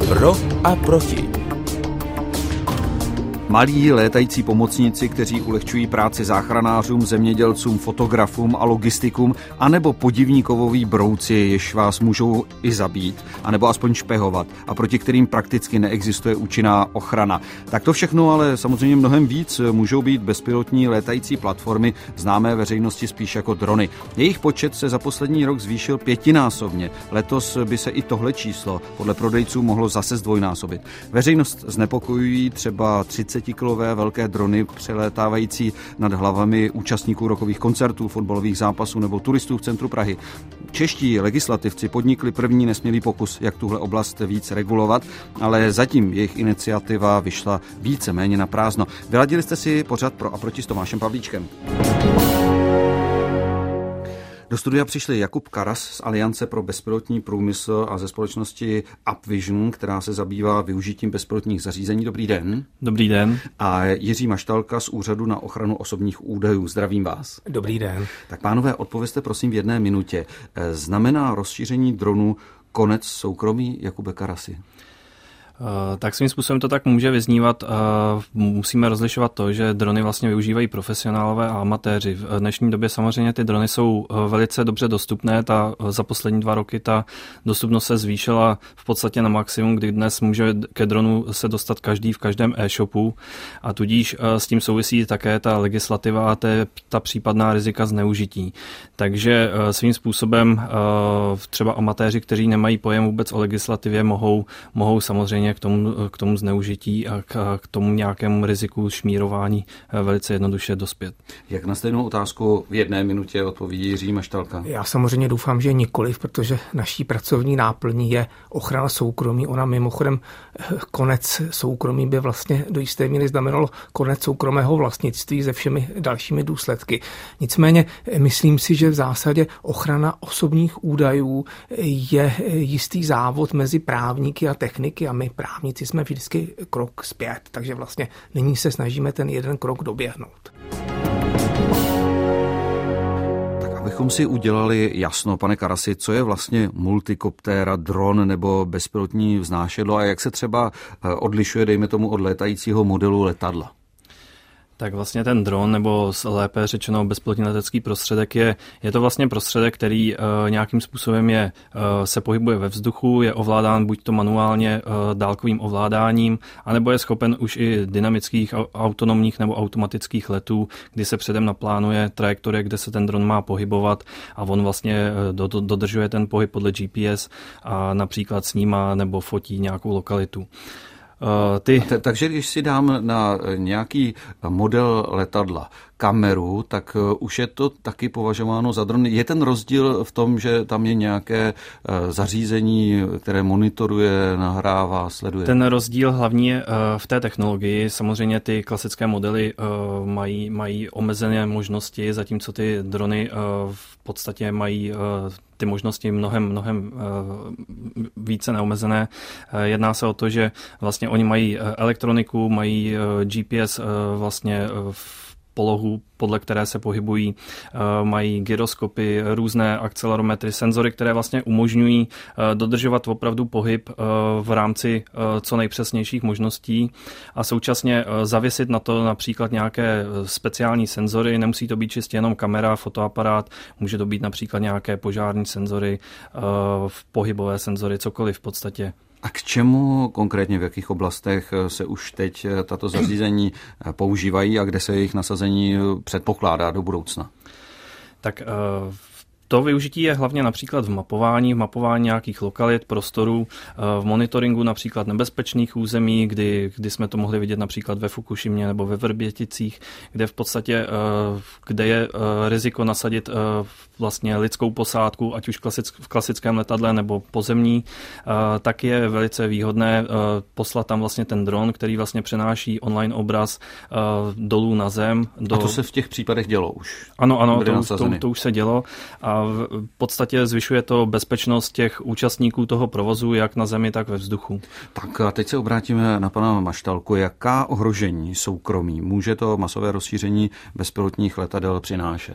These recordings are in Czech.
Pro a proti. Malí létající pomocníci, kteří ulehčují práci záchranářům, zemědělcům, fotografům a logistikům, anebo podivníkovoví brouci, jež vás můžou i zabít, anebo aspoň špehovat a proti kterým prakticky neexistuje účinná ochrana. Tak to všechno, ale samozřejmě mnohem víc, můžou být bezpilotní létající platformy, známé veřejnosti spíš jako drony. Jejich počet se za poslední rok zvýšil 5násobně. Letos by se i tohle číslo podle prodejců mohlo zase zdvojnásobit. Veřejnost znepokojují třeba 30kilové velké drony přelétávající nad hlavami účastníků rokových koncertů, fotbalových zápasů nebo turistů v centru Prahy. Čeští legislativci podnikli první nesmělý pokus, jak tuhle oblast víc regulovat, ale zatím jejich iniciativa vyšla víceméně na prázdno. Vyladili jste si pořad Pro a proti s Tomášem Pavlíčkem. Do studia přišli Jakub Karas z Aliance pro bezpilotní průmysl a ze společnosti UpVision, která se zabývá využitím bezpilotních zařízení. Dobrý den. Dobrý den. A Jiří Maštalka z Úřadu na ochranu osobních údajů. Zdravím vás. Dobrý den. Tak pánové, odpovězte prosím v 1 minutě. Znamená rozšíření dronů konec soukromí, Jakube Karasi? Tak svým způsobem to tak může vyznívat. Musíme rozlišovat to, že drony vlastně využívají profesionálové a amatéři. V dnešní době samozřejmě ty drony jsou velice dobře dostupné. Za poslední 2 roky ta dostupnost se zvýšila v podstatě na maximum, kdy dnes může ke dronu se dostat každý v každém e-shopu a tudíž s tím souvisí také ta legislativa a ta případná rizika zneužití. Takže svým způsobem třeba amatéři, kteří nemají pojem vůbec o legislativě, mohou samozřejmě k tomu zneužití a k tomu nějakému riziku šmírování velice jednoduše dospět. Jak na stejnou otázku v 1 minutě odpoví Jiří Maštalka? Já samozřejmě doufám, že nikoliv, protože naší pracovní náplní je ochrana soukromí. Ona mimochodem konec soukromí by vlastně do jisté míry znamenalo konec soukromého vlastnictví se všemi dalšími důsledky. Nicméně myslím si, že v zásadě ochrana osobních údajů je jistý závod mezi právníky a techniky a my právníci jsme vždycky krok zpět, takže vlastně nyní se snažíme ten 1 krok doběhnout. Tak abychom si udělali jasno, pane Karasi, co je vlastně multikoptéra, dron nebo bezpilotní vznášedlo a jak se třeba odlišuje, dejme tomu, od létajícího modelu letadla? Tak vlastně ten dron, nebo lépe řečeno bezpilotní letecký prostředek je to vlastně prostředek, který nějakým způsobem se pohybuje ve vzduchu, je ovládán buď to manuálně dálkovým ovládáním, anebo je schopen už i dynamických, autonomních nebo automatických letů, kdy se předem naplánuje trajektorie, kde se ten dron má pohybovat a on vlastně dodržuje ten pohyb podle GPS a například snímá nebo fotí nějakou lokalitu. Takže když si dám na nějaký model letadla kameru, tak už je to taky považováno za dron. Je ten rozdíl v tom, že tam je nějaké zařízení, které monitoruje, nahrává, sleduje? Ten rozdíl hlavní je v té technologii. Samozřejmě ty klasické modely mají omezené možnosti, zatímco ty drony v podstatě mají ty možnosti mnohem více neomezené. Jedná se o to, že vlastně oni mají elektroniku, mají GPS vlastně v polohu, podle které se pohybují, mají gyroskopy, různé akcelerometry, senzory, které vlastně umožňují dodržovat opravdu pohyb v rámci co nejpřesnějších možností a současně zavěsit na to například nějaké speciální senzory. Nemusí to být čistě jenom kamera, fotoaparát, může to být například nějaké požární senzory, pohybové senzory, cokoliv v podstatě. A k čemu konkrétně, v jakých oblastech se už teď tato zařízení používají a kde se jejich nasazení předpokládá do budoucna? Tak to využití je hlavně například v mapování nějakých lokalit, prostorů, v monitoringu například nebezpečných území, kdy jsme to mohli vidět například ve Fukušimě nebo ve Vrběticích, kde v podstatě, kde je riziko nasadit vlastně lidskou posádku, ať už v klasickém letadle nebo pozemní, tak je velice výhodné poslat tam vlastně ten dron, který vlastně přenáší online obraz dolů na zem. A to se v těch případech dělo už? Ano, to už se dělo a v podstatě zvyšuje to bezpečnost těch účastníků toho provozu, jak na zemi, tak ve vzduchu. Tak a teď se obrátíme na pana Maštalku. Jaká ohrožení soukromí může to masové rozšíření bezpilotních letadel přinášet?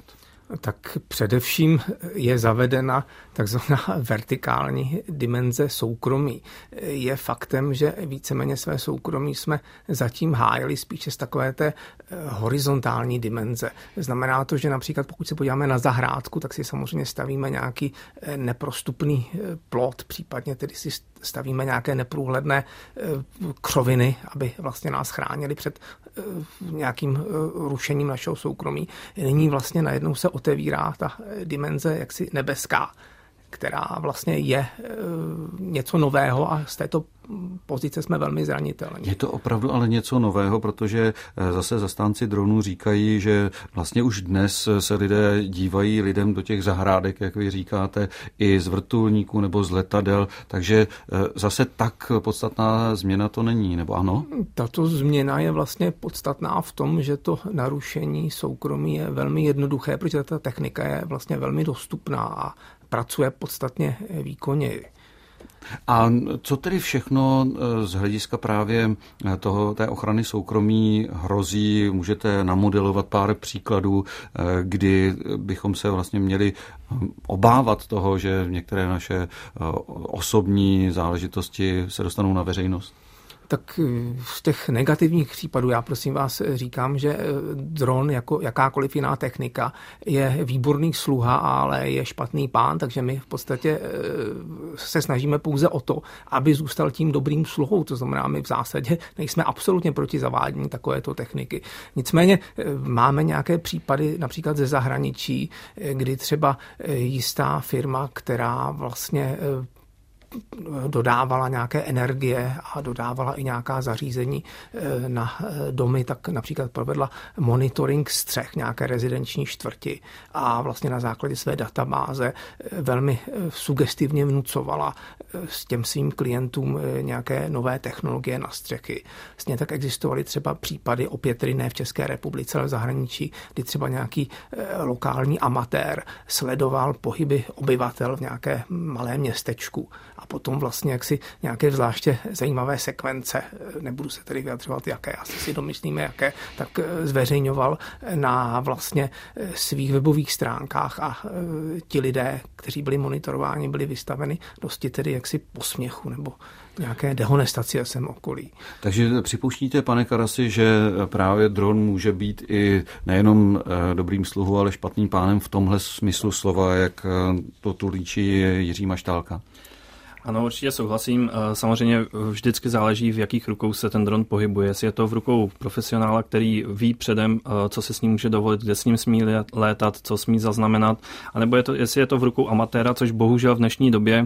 Tak především je zavedena takzvaná vertikální dimenze soukromí. Je faktem, že víceméně své soukromí jsme zatím hájili spíše z takové té horizontální dimenze. Znamená to, že například pokud se podíváme na zahrádku, tak si samozřejmě stavíme nějaký neprostupný plot, případně tedy si stavíme nějaké neprůhledné křoviny, aby vlastně nás chránili před nějakým rušením našeho soukromí. Nyní vlastně najednou se otevírá ta dimenze jaksi nebeská, která vlastně je něco nového a z této pozice jsme velmi zranitelní. Je to opravdu ale něco nového, protože zase zastánci dronů říkají, že vlastně už dnes se lidé dívají lidem do těch zahrádek, jak vy říkáte, i z vrtulníků nebo z letadel, takže zase tak podstatná změna to není, nebo ano? Tato změna je vlastně podstatná v tom, že to narušení soukromí je velmi jednoduché, protože ta technika je vlastně velmi dostupná a pracuje podstatně výkonněji. A co tedy všechno z hlediska právě té ochrany soukromí hrozí? Můžete namodelovat pár příkladů, kdy bychom se vlastně měli obávat toho, že některé naše osobní záležitosti se dostanou na veřejnost? Tak z těch negativních případů já prosím vás říkám, že dron jako jakákoliv jiná technika je výborný sluha, ale je špatný pán, takže my v podstatě se snažíme pouze o to, aby zůstal tím dobrým sluhou. To znamená, my v zásadě nejsme absolutně proti zavádění takovéto techniky. Nicméně máme nějaké případy například ze zahraničí, kdy třeba jistá firma, která vlastně dodávala nějaké energie a dodávala i nějaká zařízení na domy, tak například provedla monitoring střech nějaké rezidenční čtvrti a vlastně na základě své databáze velmi sugestivně vnucovala s těm svým klientům nějaké nové technologie na střechy. Vlastně tak existovaly třeba případy, opět tedy ne v České republice, ale v zahraničí, kdy třeba nějaký lokální amatér sledoval pohyby obyvatel v nějaké malé městečku a potom vlastně jaksi nějaké zvláště zajímavé sekvence, nebudu se tedy vyjadřovat jaké, asi si domyslíme jaké, tak zveřejňoval na vlastně svých webových stránkách a ti lidé, kteří byli monitorováni, byli vystaveni dosti tedy jaksi posměchu nebo nějaké dehonestaci ve svém okolí. Takže připouštíte, pane Karasi, že právě dron může být i nejenom dobrým sluhou, ale špatným pánem v tomhle smyslu slova, jak to tu líčí Jiří Maštálka? Ano, určitě souhlasím. Samozřejmě vždycky záleží, v jakých rukou se ten dron pohybuje. Jestli je to v rukou profesionála, který ví předem, co se s ním může dovolit, kde s ním smí létat, co smí zaznamenat, anebo jestli je to v rukou amatéra, což bohužel v dnešní době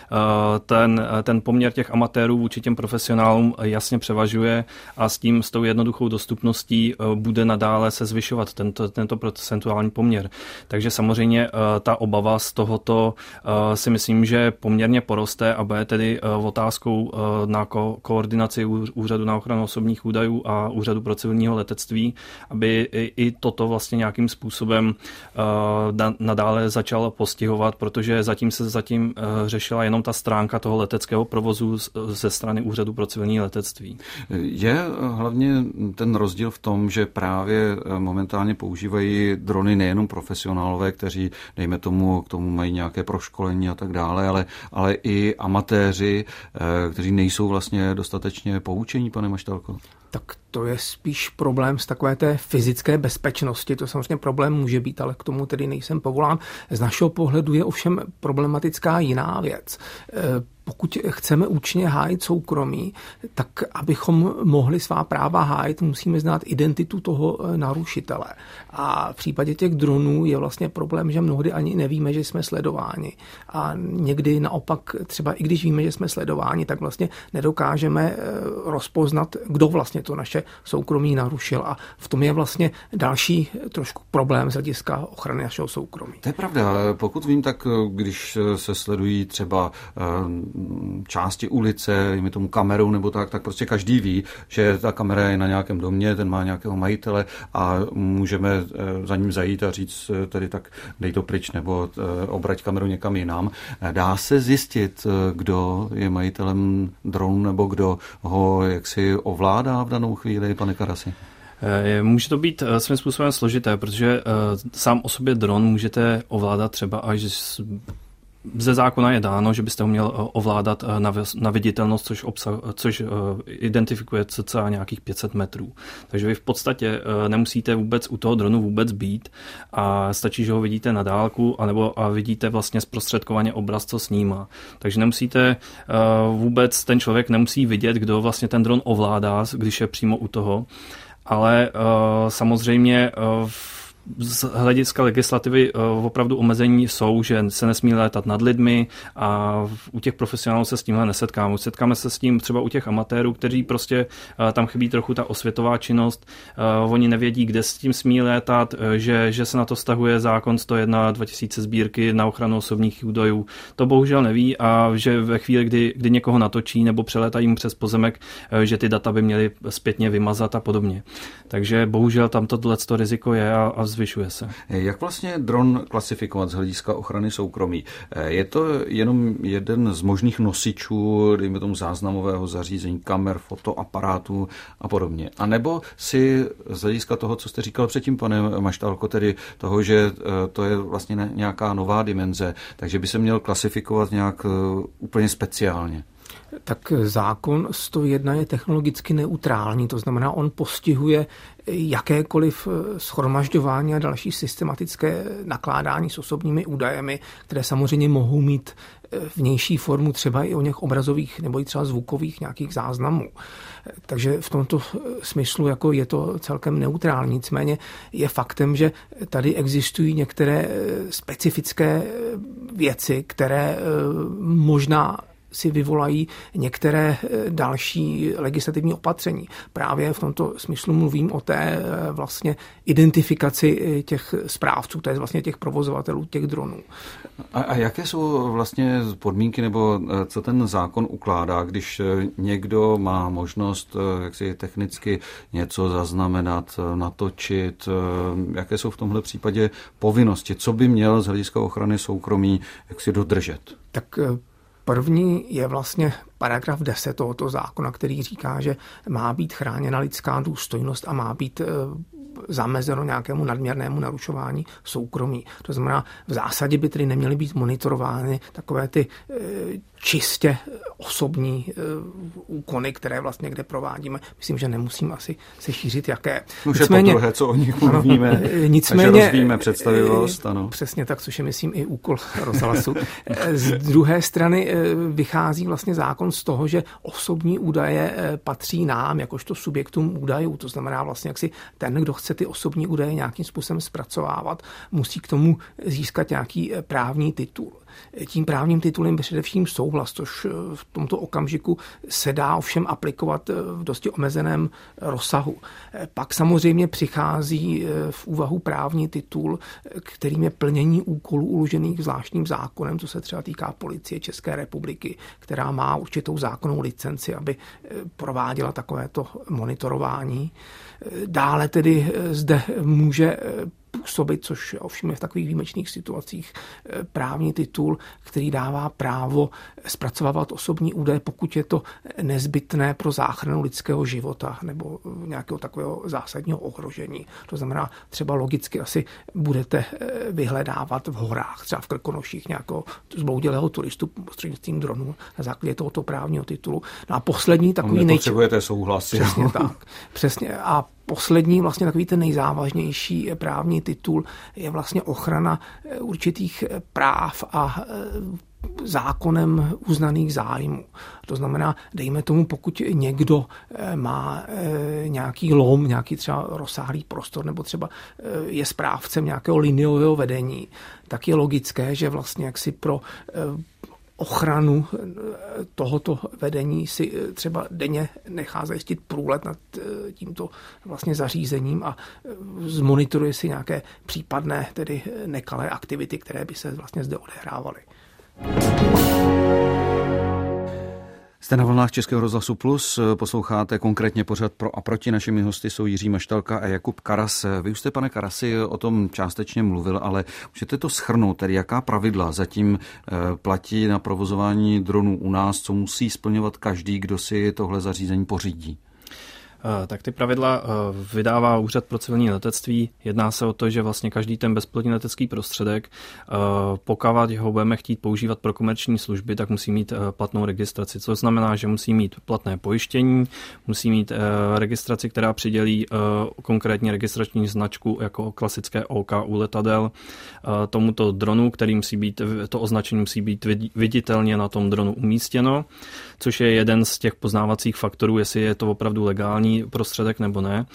ten poměr těch amatérů vůči těm profesionálům jasně převažuje a s tou jednoduchou dostupností bude nadále se zvyšovat tento procentuální poměr. Takže samozřejmě ta obava z tohoto si myslím, že poměrně poroste a bude tedy otázkou na koordinaci Úřadu na ochranu osobních údajů a Úřadu pro civilního letectví, aby i toto vlastně nějakým způsobem nadále začalo postihovat, protože zatím řešila jenom ta stránka toho leteckého provozu ze strany Úřadu pro civilní letectví. Je hlavně ten rozdíl v tom, že právě momentálně používají drony nejenom profesionálové, kteří, dejme tomu, k tomu mají nějaké proškolení a tak dále, ale i amatéři, kteří nejsou vlastně dostatečně poučení, pane Maštálko? Tak to je spíš problém z takové té fyzické bezpečnosti. To samozřejmě problém může být, ale k tomu tedy nejsem povolán. Z našeho pohledu je ovšem problematická jiná věc. Pokud chceme účinně hájit soukromí, tak abychom mohli svá práva hájit, musíme znát identitu toho narušitele. A v případě těch dronů je vlastně problém, že mnohdy ani nevíme, že jsme sledováni. A někdy naopak, třeba i když víme, že jsme sledováni, tak vlastně nedokážeme rozpoznat, kdo vlastně to naše soukromí narušil. A v tom je vlastně další trošku problém z hlediska ochrany našeho soukromí. To je pravda. Pokud vím, tak když se sledují třeba části ulice, dejme tomu kamerou nebo tak prostě každý ví, že ta kamera je na nějakém domě, ten má nějakého majitele a můžeme za ním zajít a říct tedy tak dej to pryč nebo obrať kameru někam jinam. Dá se zjistit, kdo je majitelem dronu nebo kdo ho jaksi ovládá v danou chvíli, pane Karasi? Může to být svým způsobem složité, protože sám o sobě dron můžete ovládat třeba až ze zákona je dáno, že byste ho měl ovládat na viditelnost, což identifikuje cca nějakých 500 metrů. Takže vy v podstatě nemusíte vůbec u toho dronu vůbec být a stačí, že ho vidíte na dálku a vidíte vlastně zprostředkovaně obraz, co snímá. Takže nemusíte vůbec, ten člověk nemusí vidět, kdo vlastně ten dron ovládá, když je přímo u toho. Ale samozřejmě z hlediska legislativy opravdu omezení jsou, že se nesmí létat nad lidmi a u těch profesionálů se s tímhle nesetkáme. Setkáme se s tím třeba u těch amatérů, kteří prostě tam chybí trochu ta osvětová činnost. Oni nevědí, kde s tím smí létat, že se na to vztahuje zákon 101/2000 sbírky na ochranu osobních údajů. To bohužel neví a že ve chvíli, kdy někoho natočí nebo přelétají mu přes pozemek, že ty data by měly zpětně vymazat a podobně. Takže bohužel tam tohleto riziko je a zvyšuje se. Jak vlastně dron klasifikovat z hlediska ochrany soukromí? Je to jenom jeden z možných nosičů, dejme tomu záznamového zařízení, kamer, fotoaparátů a podobně? A nebo si z hlediska toho, co jste říkal předtím, pane Maštálko, tedy toho, že to je vlastně nějaká nová dimenze, takže by se měl klasifikovat nějak úplně speciálně? Tak zákon 101 je technologicky neutrální, to znamená, on postihuje jakékoliv shromažďování a další systematické nakládání s osobními údajemi, které samozřejmě mohou mít vnější formu třeba i o něch obrazových nebo i třeba zvukových nějakých záznamů. Takže v tomto smyslu jako je to celkem neutrální. Nicméně je faktem, že tady existují některé specifické věci, které možná si vyvolají některé další legislativní opatření. Právě v tomto smyslu mluvím o té vlastně identifikaci těch správců, to je vlastně těch provozovatelů těch dronů. A jaké jsou vlastně podmínky, nebo co ten zákon ukládá, když někdo má možnost jak si technicky něco zaznamenat, natočit, jaké jsou v tomhle případě povinnosti, co by měl z hlediska ochrany soukromí jak si dodržet? Tak první je vlastně paragraf 10 tohoto zákona, který říká, že má být chráněna lidská důstojnost a má být zamezeno nějakému nadměrnému narušování soukromí. To znamená, v zásadě by tedy neměly být monitorovány takové ty čistě osobní úkony, které vlastně kde provádíme. Myslím, že nemusím asi se šířit jaké. Už je to druhé, co o nich mluvíme, nicméně, takže rozvíjíme představivost. Ano. Přesně tak, což je, myslím, i úkol rozhlasu. Z druhé strany vychází vlastně zákon z toho, že osobní údaje patří nám, jakožto subjektům údajů. To znamená vlastně, jak si ten, kdo chce ty osobní údaje nějakým způsobem zpracovávat, musí k tomu získat nějaký právní titul. Tím právním titulem především souhlas, což v tomto okamžiku se dá ovšem aplikovat v dosti omezeném rozsahu. Pak samozřejmě přichází v úvahu právní titul, kterým je plnění úkolů uložených zvláštním zákonem, co se třeba týká Policie České republiky, která má určitou zákonnou licenci, aby prováděla takovéto monitorování. Dále tedy zde může působit, což ovšem je v takových výjimečných situacích právní titul, který dává právo zpracovávat osobní údaje, pokud je to nezbytné pro záchranu lidského života nebo nějakého takového zásadního ohrožení. To znamená, třeba logicky asi budete vyhledávat v horách, třeba v Krkonoších nějakého zbloudělého turistu prostřednictvím dronu na základě tohoto právního titulu. No a poslední takový nepotřebujete souhlas. Přesně tak. Přesně. A poslední, vlastně takový ten nejzávažnější právní titul je vlastně ochrana určitých práv a zákonem uznaných zájmů. To znamená, dejme tomu, pokud někdo má nějaký lom, nějaký třeba rozsáhlý prostor, nebo třeba je správcem nějakého liniového vedení, tak je logické, že vlastně jaksi pro ochranu tohoto vedení si třeba denně nechá zajistit průlet nad tímto vlastně zařízením a zmonitoruje si nějaké případné tedy nekalé aktivity, které by se vlastně zde odehrávaly. Jste na vlnách Českého rozhlasu Plus, posloucháte konkrétně pořad Pro a proti. Našimi hosty jsou Jiří Maštálka a Jakub Karas. Vy už jste, pane Karasi, o tom částečně mluvil, ale můžete to shrnout, tedy jaká pravidla zatím platí na provozování dronů u nás, co musí splňovat každý, kdo si tohle zařízení pořídí? Tak ty pravidla vydává Úřad pro civilní letectví. Jedná se o to, že vlastně každý ten bezpilotní letecký prostředek, pokud ho budeme chtít používat pro komerční služby, tak musí mít platnou registraci. Co znamená, že musí mít platné pojištění, musí mít registraci, která přidělí konkrétně registrační značku jako klasické OK u letadel tomuto dronu, který musí být, to označení musí být viditelně na tom dronu umístěno, což je jeden z těch poznávacích faktorů, jestli je to opravdu legální prostředek nebo ne.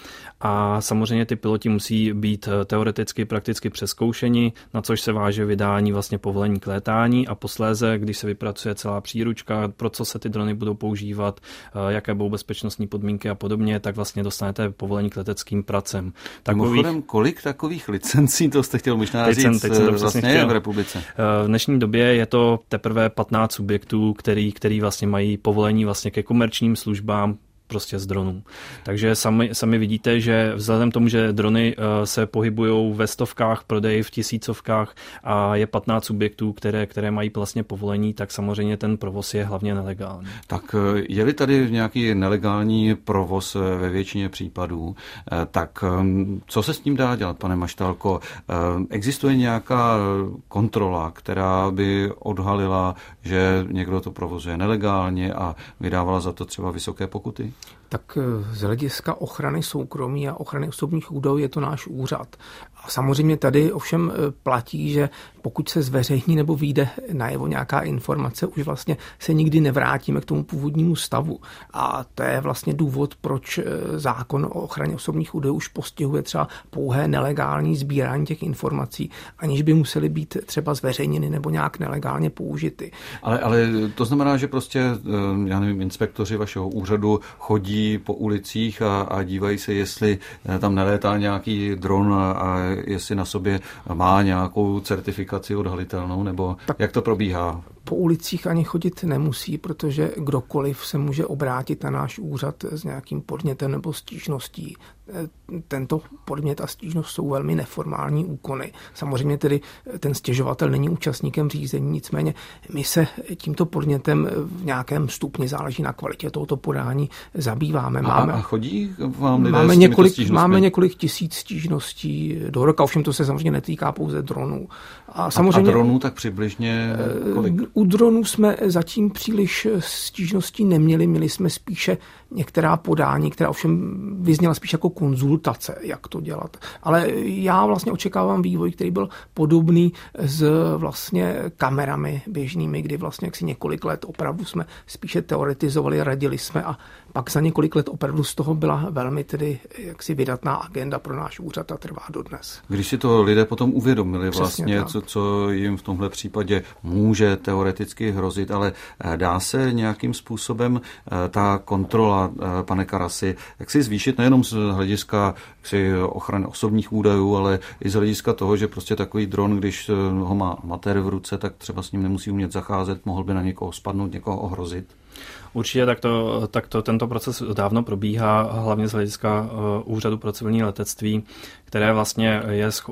A samozřejmě ty piloti musí být teoreticky, prakticky přezkoušeni, na což se váže vydání vlastně povolení k létání a posléze, když se vypracuje celá příručka, pro co se ty drony budou používat, jaké budou bezpečnostní podmínky a podobně, tak vlastně dostanete povolení k leteckým pracem. Mimochodem, kolik takových licencí, to jste chtěl možná říct, vlastně v republice? V dnešní době je to teprve 15 subjektů, který vlastně mají povolení vlastně ke komerčním službám prostě z dronů. Takže sami vidíte, že vzhledem tomu, že drony se pohybují ve stovkách, prodej v tisícovkách a je 15 subjektů, které mají vlastně povolení, tak samozřejmě ten provoz je hlavně nelegální. Tak je-li tady nějaký nelegální provoz ve většině případů, tak co se s tím dá dělat, pane Maštálko? Existuje nějaká kontrola, která by odhalila, že někdo to provozuje nelegálně a vydávala za to třeba vysoké pokuty? Tak z hlediska ochrany soukromí a ochrany osobních údajů je to náš úřad. A samozřejmě tady ovšem platí, že pokud se zveřejní nebo vyjde najevo nějaká informace, už vlastně se nikdy nevrátíme k tomu původnímu stavu. A to je vlastně důvod, proč zákon o ochraně osobních údajů už postihuje třeba pouhé nelegální sbírání těch informací, aniž by musely být třeba zveřejněny nebo nějak nelegálně použity. Ale to znamená, že prostě, já nevím, inspektoři vašeho úřadu chodí po ulicích a dívají se, jestli tam nelétá nějaký dron a jestli na sobě má nějakou certifikaci odhalitelnou, nebo tak jak to probíhá? Po ulicích ani chodit nemusí, protože kdokoliv se může obrátit na náš úřad s nějakým podnětem nebo stížností. Tento podnět a stížnost jsou velmi neformální úkony. Samozřejmě tedy ten stěžovatel není účastníkem řízení, nicméně my se tímto podnětem v nějakém stupni, záleží na kvalitě tohoto podání, zabýváme. A chodí vám lidé s těmito stížnostmi? Máme několik tisíc stížností do roka, ovšem to se samozřejmě netýká pouze dronů. A dronů tak přibližně kolik? U dronů jsme zatím příliš stížností neměli, měli jsme spíše některá podání, která ovšem vyzněla spíš jako konzultace, jak to dělat. Ale já vlastně očekávám vývoj, který byl podobný s vlastně kamerami běžnými, kdy vlastně jaksi několik let opravdu jsme spíše teoretizovali, radili jsme a pak za několik let opravdu z toho byla velmi tedy jaksi vydatná agenda pro náš úřad a trvá dodnes. Když si to lidé potom uvědomili vlastně, co jim v tomhle případě může teoreticky hrozit, ale dá se nějakým způsobem ta kontrola, pane Karasi, jak si zvýšit nejenom z hlediska ochrany osobních údajů, ale i z hlediska toho, že prostě takový dron, když ho má amatér v ruce, tak třeba s ním nemusí umět zacházet, mohl by na někoho spadnout, někoho ohrozit. Určitě tento proces dávno probíhá, hlavně z hlediska Úřadu pro civilní letectví, které vlastně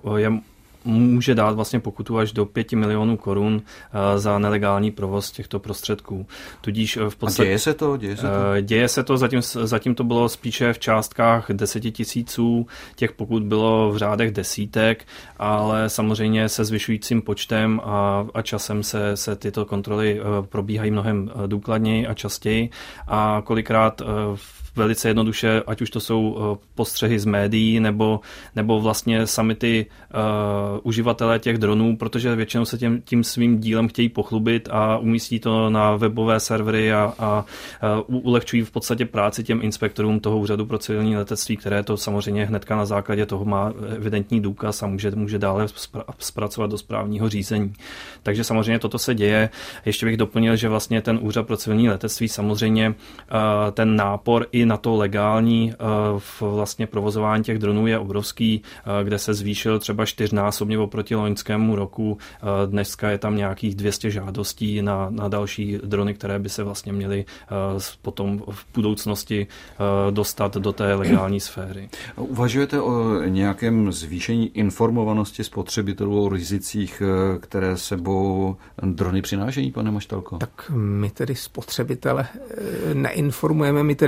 může dát vlastně pokutu až do 5 milionů korun za nelegální provoz těchto prostředků. Tudíž v podstatě... A děje se to? Děje se to, zatím to bylo spíše v částkách 10 000, těch pokut bylo v řádech desítek, ale samozřejmě se zvyšujícím počtem a časem se tyto kontroly probíhají mnohem důkladněji a častěji a kolikrát velice jednoduše, ať už to jsou postřehy z médií, nebo vlastně sami ty uživatelé těch dronů, protože většinou se tím svým dílem chtějí pochlubit a umístí to na webové servery a ulehčují v podstatě práci těm inspektorům toho Úřadu pro civilní letectví, které to samozřejmě hnedka na základě toho má evidentní důkaz a může dále zpracovat do správního řízení. Takže samozřejmě toto se děje. Ještě bych doplnil, že vlastně ten Úřad pro civilní letectví samozřejmě ten nápor i na to legální vlastně provozování těch dronů je obrovský, kde se zvýšil třeba 4násobně oproti loňskému roku. Dneska je tam nějakých 200 žádostí na další drony, které by se vlastně měly potom v budoucnosti dostat do té legální sféry. Uvažujete o nějakém zvýšení informovanosti spotřebitelů o rizicích, které sebou drony přinášejí, pane Maštálko? Tak my tedy spotřebitele neinformujeme, my tedy ovšem informujeme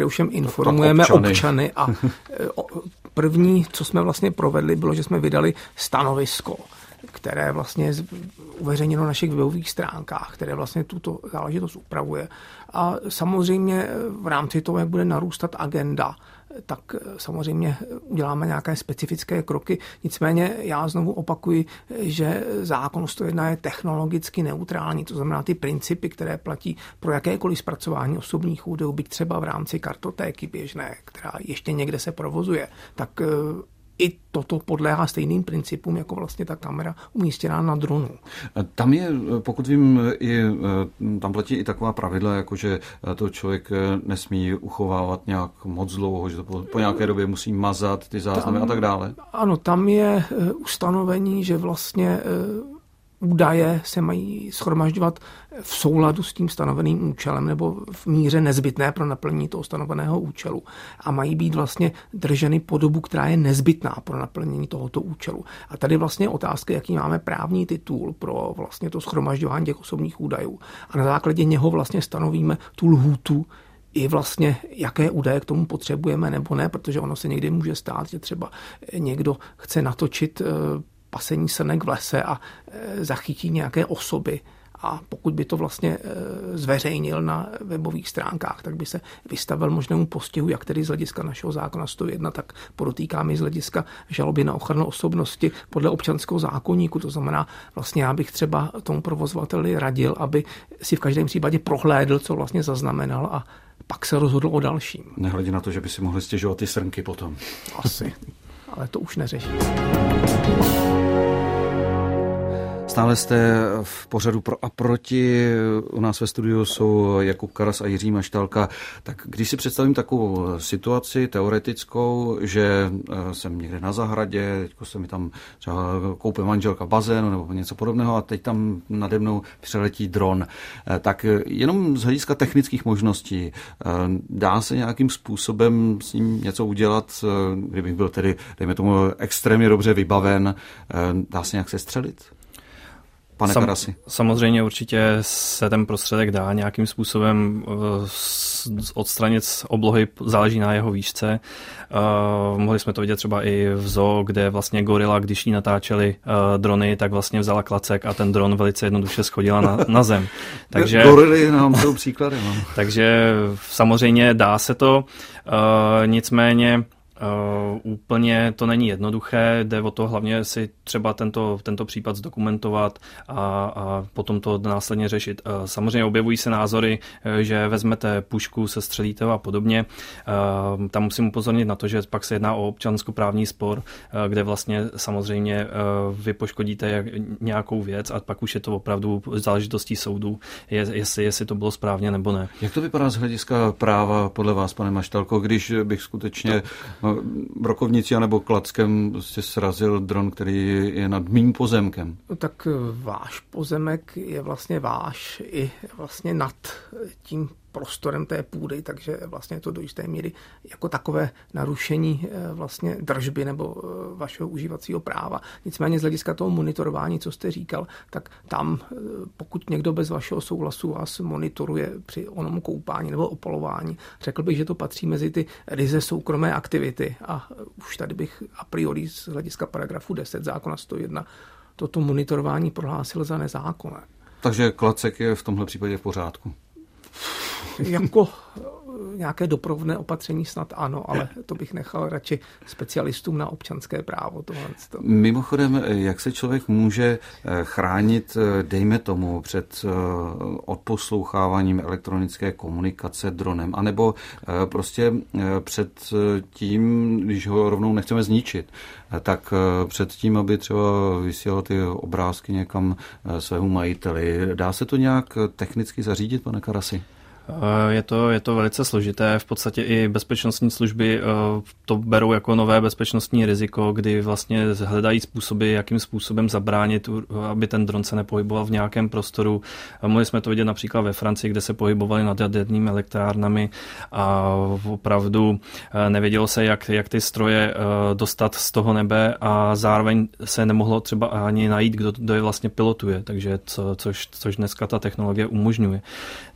informujeme občany a první, co jsme vlastně provedli, bylo, že jsme vydali stanovisko, které vlastně je uveřejněno na našich webových stránkách, které vlastně tuto záležitost upravuje. A samozřejmě v rámci toho, jak bude narůstat agenda, tak samozřejmě uděláme nějaké specifické kroky. Nicméně já znovu opakuji, že zákon 101 je technologicky neutrální, to znamená ty principy, které platí pro jakékoliv zpracování osobních údajů, byť třeba v rámci kartotéky běžné, která ještě někde se provozuje, tak i toto podléhá stejným principům, jako vlastně ta kamera umístěná na dronu. Tam je, pokud vím, tam platí i taková pravidla, jako že to člověk nesmí uchovávat nějak moc dlouho, že to po nějaké době musí mazat ty záznamy a tak dále. Ano, tam je ustanovení, že vlastně údaje se mají shromažďovat v souladu s tím stanoveným účelem nebo v míře nezbytné pro naplnění toho stanoveného účelu a mají být vlastně drženy po dobu, která je nezbytná pro naplnění tohoto účelu. A tady vlastně otázka, jaký máme právní titul pro vlastně to shromažďování těch osobních údajů. A na základě něho vlastně stanovíme tu lhůtu, i vlastně, jaké údaje k tomu potřebujeme nebo ne, protože ono se někdy může stát, že třeba někdo chce natočit pasení srnek v lese a zachytí nějaké osoby. A pokud by to vlastně zveřejnil na webových stránkách, tak by se vystavil možnému postihu, jak tedy z hlediska našeho zákona 101, tak podotýkám i z hlediska žaloby na ochranu osobnosti podle občanského zákoníku. To znamená, vlastně já bych třeba tomu provozovateli radil, aby si v každém případě prohlédl, co vlastně zaznamenal a pak se rozhodl o dalším. Nehledě na to, že by si mohli stěžovat ty srnky potom. Asi, ale to už neřeší. Stále jste v pořadu Pro a proti. U nás ve studiu jsou Jakub Karas a Jiří Maštálka. Tak když si představím takovou situaci teoretickou, že jsem někde na zahradě, teďko se mi tam třeba koupe manželka bazénu nebo něco podobného a teď tam nade mnou přeletí dron, tak jenom z hlediska technických možností dá se nějakým způsobem s ním něco udělat, kdybych byl tedy, dejme tomu, extrémně dobře vybaven, dá se nějak sestřelit? Pane Karasi. Samozřejmě určitě se ten prostředek dá nějakým způsobem odstranit z oblohy, záleží na jeho výšce. Mohli jsme to vidět třeba i v zoo, kde vlastně gorila, když jí natáčeli drony, tak vlastně vzala klacek a ten dron velice jednoduše schodila na zem. Takže, gorily nám jsou příkladem. No. Takže samozřejmě dá se to, nicméně úplně to není jednoduché, jde o to hlavně si třeba tento případ zdokumentovat a potom to následně řešit. Samozřejmě objevují se názory, že vezmete pušku, sestřelíte a podobně. Tam musím upozornit na to, že pak se jedná o občanskoprávní spor, kde vlastně samozřejmě vy poškodíte nějakou věc a pak už je to opravdu záležitostí soudu, jestli to bylo správně nebo ne. Jak to vypadá z hlediska práva podle vás, pane Maštálko, když bych skutečně brokovnicí anebo klackem prostě srazil dron, který je nad mým pozemkem? Tak váš pozemek je vlastně váš i vlastně nad tím prostorem té půdy, takže vlastně je to do jisté míry jako takové narušení vlastně držby nebo vašeho užívacího práva. Nicméně z hlediska toho monitorování, co jste říkal, tak tam, pokud někdo bez vašeho souhlasu vás monitoruje při onom koupání nebo opalování, řekl bych, že to patří mezi ty ryze soukromé aktivity a už tady bych a priori z hlediska paragrafu 10 zákona 101 toto monitorování prohlásil za nezákonné. Takže klacek je v tomhle případě v pořádku? Jako nějaké doprovodné opatření snad ano, ale to bych nechal radši specialistům na občanské právo. Mimochodem, jak se člověk může chránit, dejme tomu, před odposloucháváním elektronické komunikace dronem, anebo prostě před tím, když ho rovnou nechceme zničit, tak před tím, aby třeba vysílal ty obrázky někam svému majiteli. Dá se to nějak technicky zařídit, pane Karasi? Je to velice složité. V podstatě i bezpečnostní služby to berou jako nové bezpečnostní riziko, kdy vlastně hledají způsoby, jakým způsobem zabránit, aby ten dron se nepohyboval v nějakém prostoru. Mohli jsme to vidět například ve Francii, kde se pohybovali nad jadernými elektrárnami a opravdu nevědělo se, jak ty stroje dostat z toho nebe a zároveň se nemohlo třeba ani najít, kdo je vlastně pilotuje, takže což dneska ta technologie umožňuje.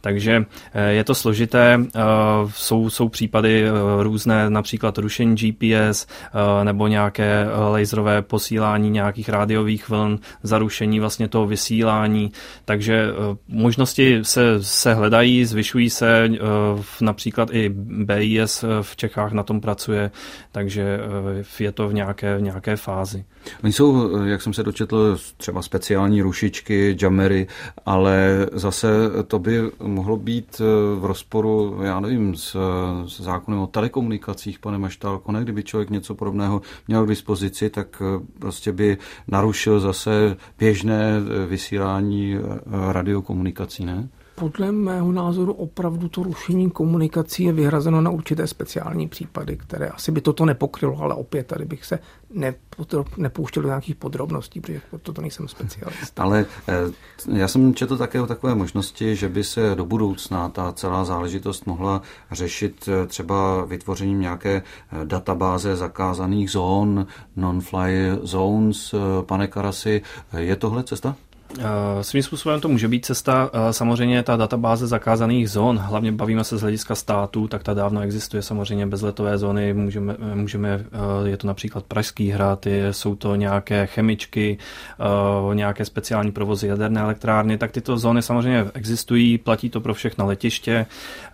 Takže je to složité, jsou případy různé, například rušení GPS nebo nějaké laserové posílání nějakých rádiových vln, zarušení vlastně toho vysílání, takže možnosti se hledají, zvyšují se, například i BIS v Čechách na tom pracuje, takže je to v nějaké fázi. Oni jsou, jak jsem se dočetl, třeba speciální rušičky, jammery, ale zase to by mohlo být v rozporu, já nevím, s zákonem o telekomunikacích, pane Maštálko, ne? Kdyby člověk něco podobného měl k dispozici, tak prostě by narušil zase běžné vysílání radiokomunikací, ne? Podle mého názoru opravdu to rušení komunikací je vyhrazeno na určité speciální případy, které asi by toto nepokrylo, ale opět tady bych se nepouštěl do nějakých podrobností, protože toto nejsem specialista. Ale já jsem četl také o takové možnosti, že by se do budoucna ta celá záležitost mohla řešit třeba vytvořením nějaké databáze zakázaných zón, non-fly zones. Pane Karasi, je tohle cesta? Svým způsobem to může být cesta. Samozřejmě ta databáze zakázaných zón, hlavně bavíme se z hlediska států, tak ta dávno existuje. Samozřejmě bezletové zóny, můžeme je to například Pražský hrad, jsou to nějaké chemičky, nějaké speciální provozy jaderné elektrárny, tak tyto zóny samozřejmě existují, platí to pro všechna letiště.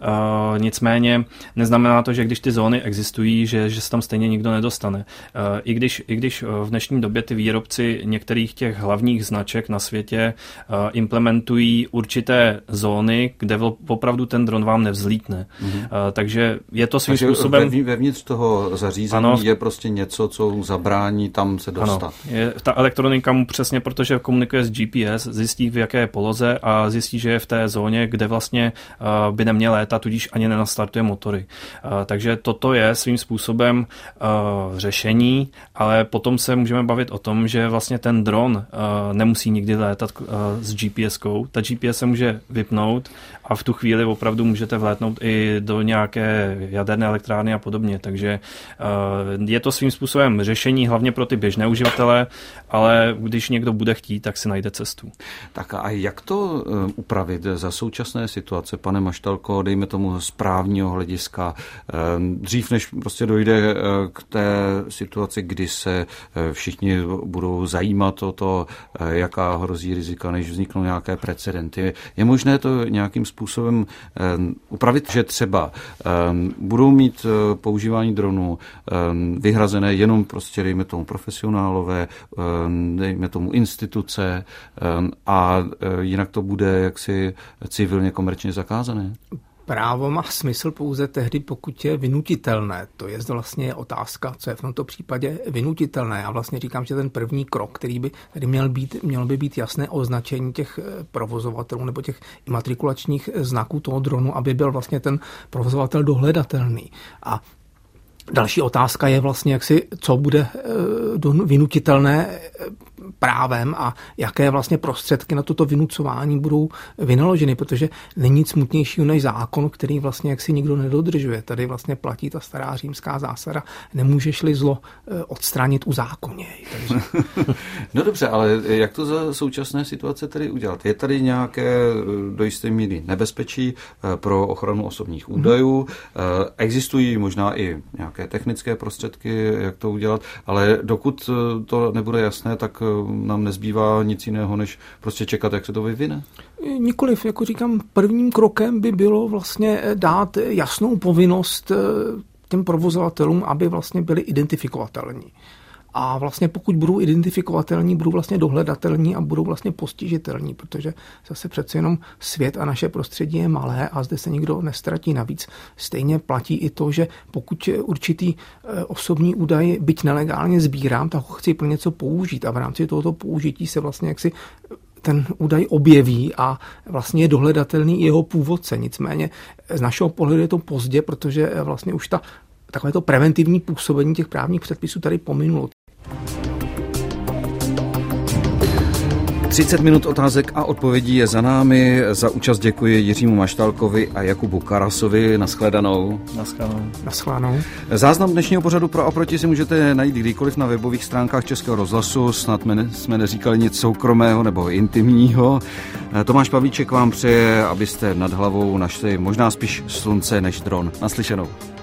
Nicméně neznamená to, že když ty zóny existují, že se tam stejně nikdo nedostane. I když v dnešní době ty výrobci některých těch hlavních značek na světě implementují určité zóny, kde opravdu ten dron vám nevzlítne. Takže je to svým způsobem... Vevnitř toho zařízení je prostě něco, co zabrání tam se dostat. Ano, ta elektronika mu přesně, protože komunikuje s GPS, zjistí v jaké poloze a zjistí, že je v té zóně, kde vlastně by neměl létat, tudíž ani nenastartuje motory. Takže toto je svým způsobem řešení, ale potom se můžeme bavit o tom, že vlastně ten dron nemusí nikdy létat s GPS-kou. Ta GPS se může vypnout a v tu chvíli opravdu můžete vlétnout i do nějaké jaderné elektrárny a podobně. Takže je to svým způsobem řešení hlavně pro ty běžné uživatele, ale když někdo bude chtít, tak si najde cestu. Tak a jak to upravit za současné situace, pane Maštálko, dejme tomu z právního hlediska, dřív než prostě dojde k té situaci, kdy se všichni budou zajímat o to, jaká hrozí rizika, než vzniknou nějaké precedenty. Je možné to nějakým způsobem upravit, že třeba budou mít používání dronů vyhrazené jenom prostě, dejme tomu, profesionálové, dejme tomu instituce a jinak to bude jaksi civilně komerčně zakázané? Právo má smysl pouze tehdy, pokud je vynutitelné. To je vlastně otázka, co je v tomto případě vynutitelné. Já vlastně říkám, že ten první krok, který by tady mělo by být jasné označení těch provozovatelů nebo těch imatrikulačních znaků toho dronu, aby byl vlastně ten provozovatel dohledatelný. A další otázka je vlastně, co bude vynutitelné právem a jaké vlastně prostředky na toto vynucování budou vynaloženy, protože není nic smutnějšího než zákon, který vlastně jaksi nikdo nedodržuje. Tady vlastně platí ta stará římská zásada, nemůžeš-li zlo odstranit, uzákoněj. Takže... No dobře, ale jak to za současné situace tedy udělat? Je tady nějaké do jisté míry nebezpečí pro ochranu osobních údajů? Existují možná i nějaké technické prostředky, jak to udělat, ale dokud to nebude jasné, tak nám nezbývá nic jiného, než prostě čekat, jak se to vyvine. Nikoliv, jako říkám, prvním krokem by bylo vlastně dát jasnou povinnost těm provozovatelům, aby vlastně byli identifikovatelní. A vlastně pokud budou identifikovatelní, budou vlastně dohledatelní a budou vlastně postižitelní, protože zase přece jenom svět a naše prostředí je malé a zde se nikdo nestratí. Navíc stejně platí i to, že pokud určitý osobní údaj, byť nelegálně sbírám, tak ho chci pro něco použít a v rámci tohoto použití se vlastně jaksi ten údaj objeví a vlastně je dohledatelný i jeho původce. Nicméně z našeho pohledu je to pozdě, protože vlastně už takové to preventivní působení těch právních předpisů tady pominulo. 30 minut otázek a odpovědí je za námi. Za účast děkuji Jiřímu Maštálkovi a Jakubu Karasovi. Naschledanou. Naschledanou. Záznam dnešního pořadu Pro a proti si můžete najít kdykoliv na webových stránkách Českého rozhlasu. Snad jsme neříkali nic soukromého nebo intimního. Tomáš Pavlíček vám přeje, abyste nad hlavou našli možná spíš slunce než dron. Naslyšenou.